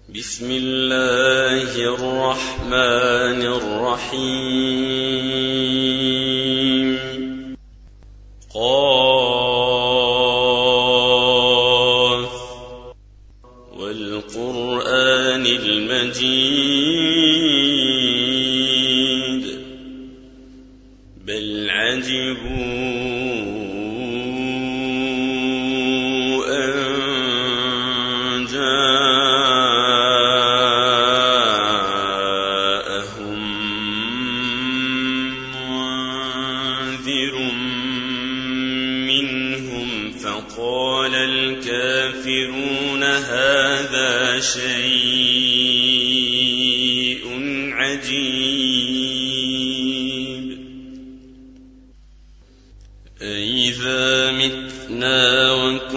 بسم الله الرحمن الرحيم. قاف والقرآن المجيد بل عجبوا أن جاءهم منذر منهم فقال الكافرون هذا شيء عجيب أإذا متنا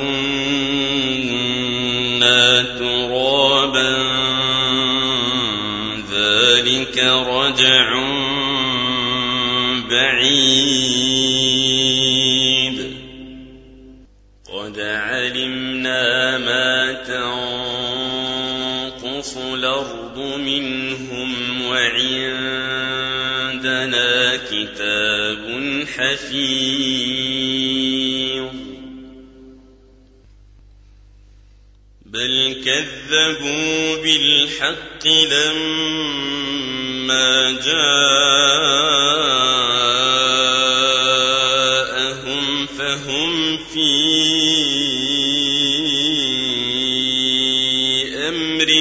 وكنا ترابا ذلك رجع بعيد قد علمنا ما تنقص الأرض منهم وعندنا كتاب حفيظ بل كذبوا بالحق لما جاءهم فهم في أمر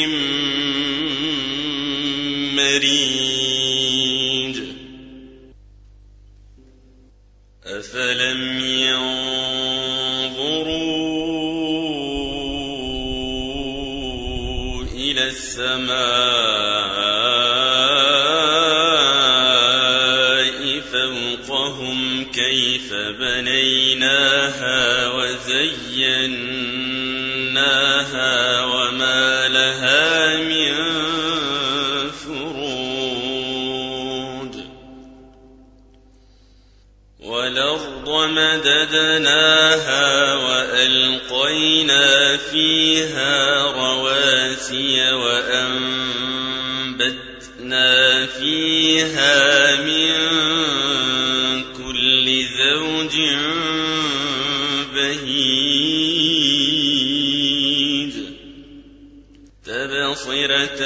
مريج أفلم ينظروا إلى السماء فوقهم كيف بنيناها وزيناها وما لها من فروج والأرض مددناها وألقينا فيها رواسي وأنبتنا فيها من كل زوج بهيج تبصرة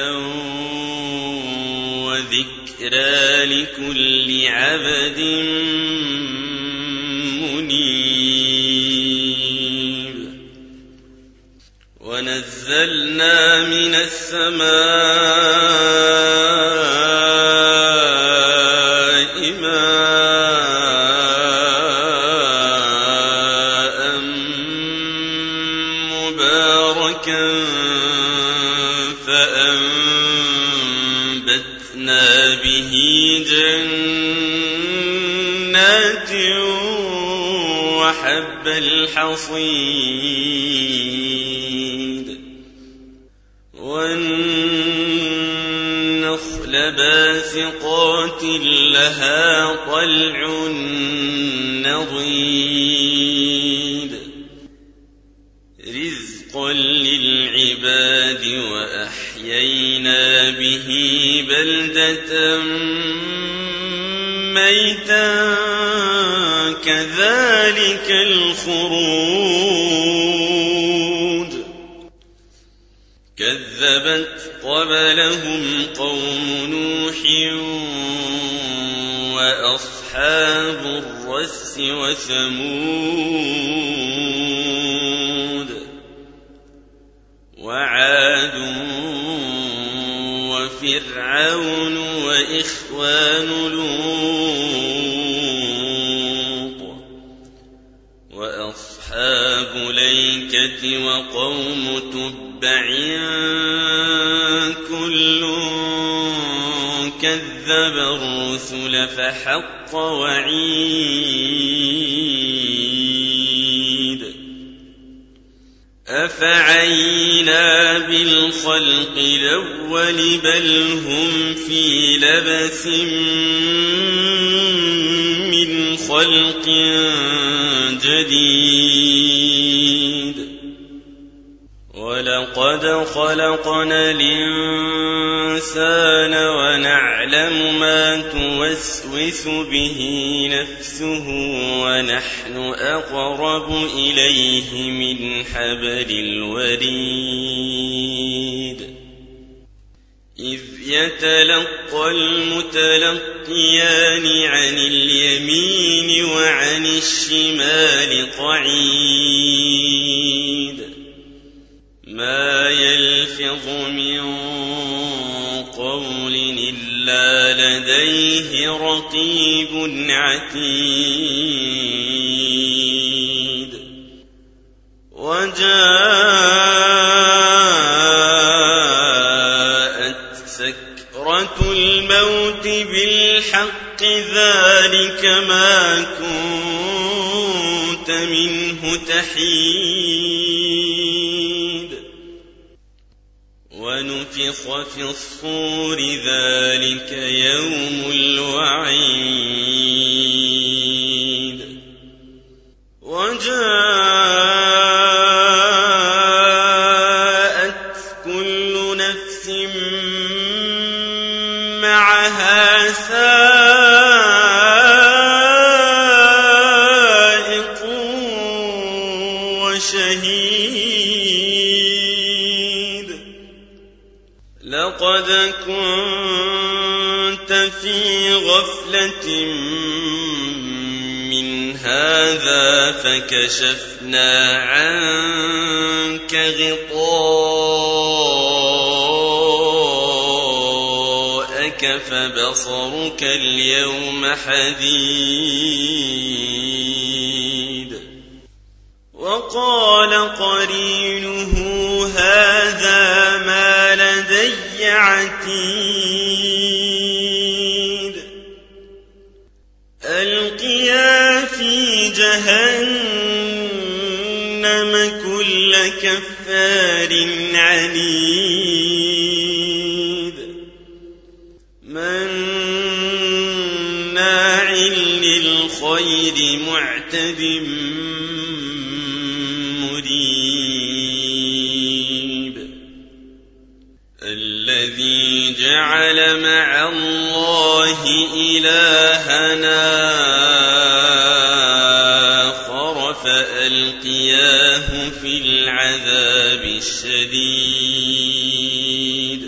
وذكرى لكل عبد منيب ونزلنا من السماء ماء مباركا فأنبتنا به جنات وحب الحصيد والنخل باسقات لها طلع نضيد رزقا للعباد وأحيينا به بلدة ميتا كذلك الخروج كذبت قبلهم قوم نوح وأصحاب الرس وثمود وعاد وفرعون وإخوان لوط وأصحاب الأيكة وقوم تبع كل كذب الرسل فحق وعيد أفعينا بالخلق الأول بل هم في لبس من خلق جديد ولقد ولقد خلقنا الإنسان ونعلم ما توسوس به نفسه ونحن أقرب إليه من حبل الوريد إذ يتلقى المتلقيان عن اليمين وعن الشمال قعيد ما يلفظ من قول إلا لديه رقيب عتيد وجاءت سكرة الموت بالحق ذلك ما كنت منه تحيد ونفخ في الصور ذلك يوم الوعيد وجاءت كل نفس معها سائق وشهيد لقد كنت في غفلة من هذا فكشفنا عنك غطاءك فبصرك اليوم حديد وقال قرينه هذا ما لدي عتيد ألقيا في جهنم كل كفار عنيد مناع للخير معتد مريب الذي جعل مع الله إلهنا آخر فألقياه في العذاب الشديد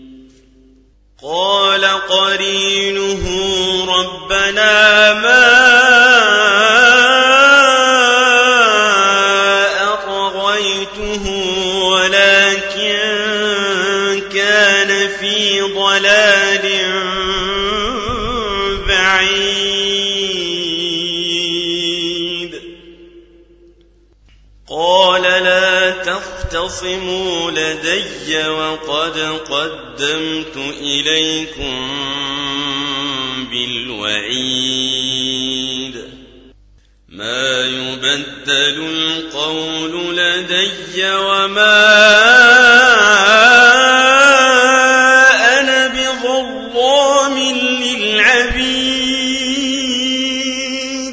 قال قرينه ربنا ما أطغيته ولكن كان في ضلال بعيد قال لا تختصموا لدي وقد قدمت إليكم بالوعيد ما يبدل القول لدي وما أنا بظلام للعبيد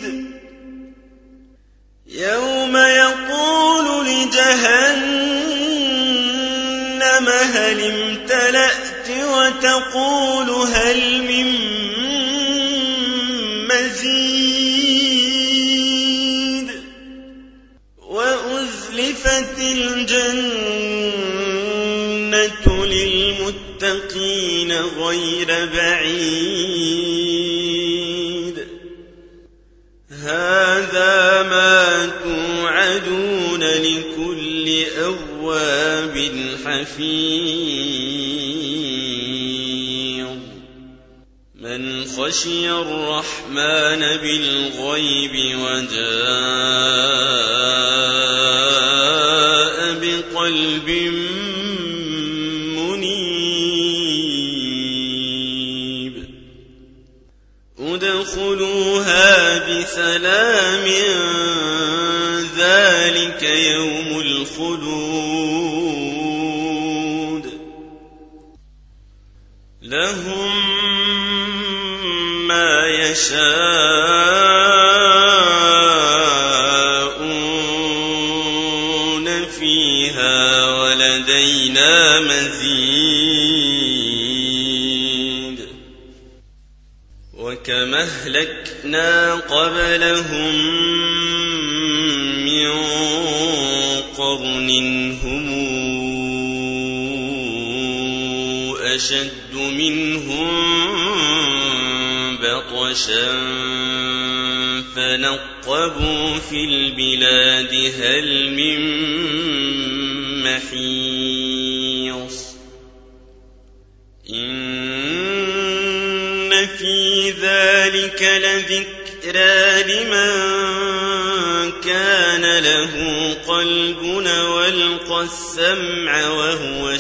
يوم يقول لجهنم هل امتلأت وتقول هل من مزيد وأزلفت الجنة للمتقين غير بعيد هذا ما توعدون لكل أواب حفيظ من خشي الرحمن بالغيب وجاء بقلب منيب ادخلوها بسلام ذلك يوم الخلود لهم ما يشاءون فيها ولدينا علينا مزيد وكما أهلكنا قبلهم من قرن هم أشد منهم بطشا فنقبوا في البلاد هل من محيص إن في ذلك لذكرى لمن كان له قلب والقى السمع وهو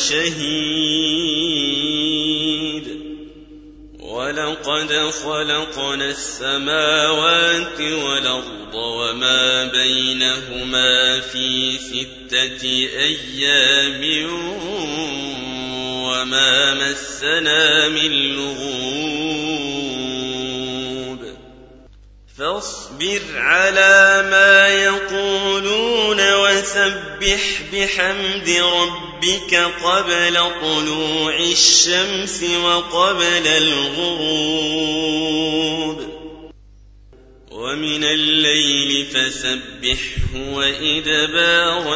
شهيد ولقد خلقنا السماوات والأرض وما بينهما في 6 أيام وما مسنا من لغوب فاصبر على ما يقولون وسبح بحمد ربك قبل طلوع الشمس وقبل الغروب ومن الليل فسبحه وإدبار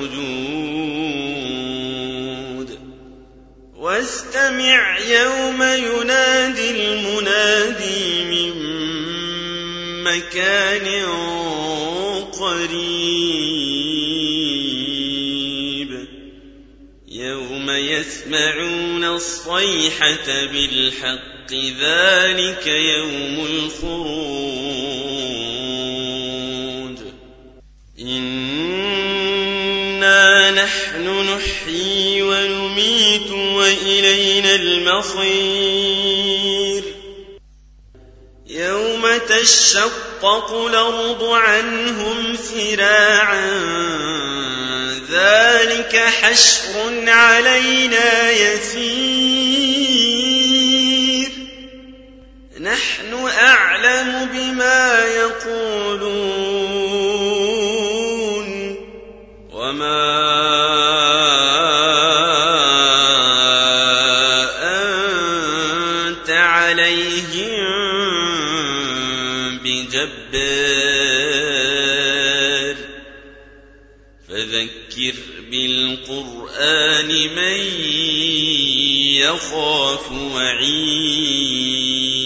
السجود واستمع يوم ينادي المنادي من مكان قريب يوم يسمعون الصيحة بالحق ذلك يوم الخروج إنا نحن نحيي ونميت وإلينا المصير يوم تشقق الأرض عنهم سراعا ذلك حشر علينا يسير نحن أعلم بما يقولون وما أنت عليهم بجبار فذكر بالقرآن من يخاف وعيد